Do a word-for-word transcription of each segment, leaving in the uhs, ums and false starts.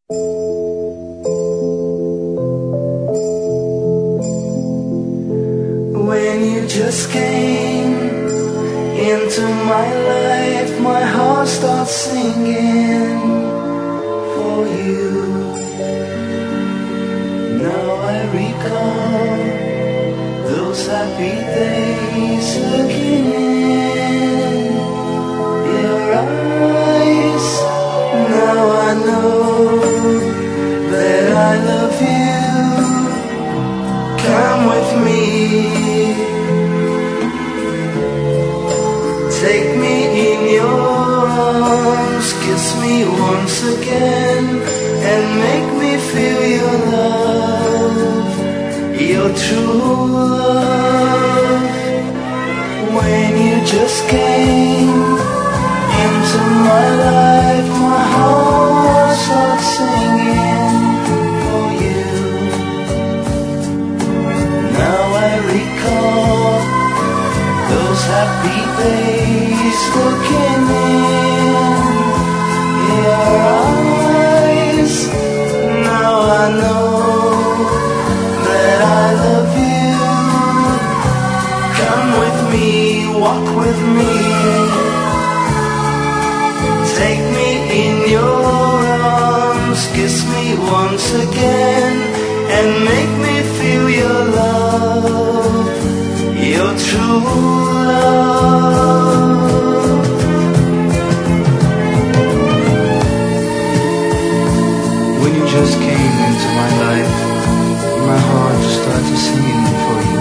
When you just came into my life, my heart starts singing for you. Now I recall those happy days, looking in your eyes. Now I know that I love you. Come with me, take me in your arms, kiss me once again, and make me feel your love, your true love. When you just came into my life, my heart starts singing for you. Now I recall those happy days, looking in your eyes. Now I know that I love you. Come with me, walk with me, take me in your arms, kiss me once again, and make me feel your love, your true love. When you just came into my life, my heart just started singing for you.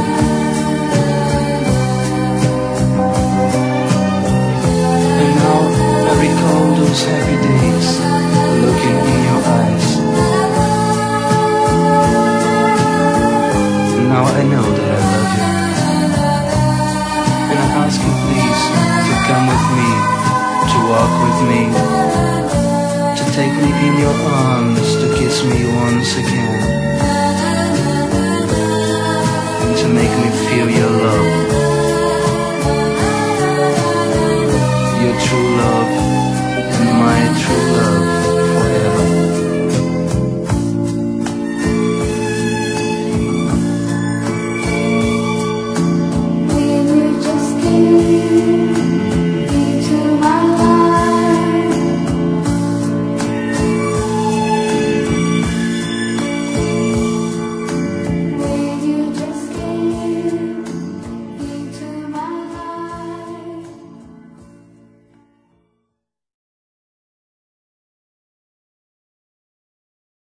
And now I recall those happy days, looking in your eyes. Now I know that I love you, and I ask you please to come with me, to walk with me, to take me in your arms, to kiss me once again, and to make me feel your love, your true love, and my true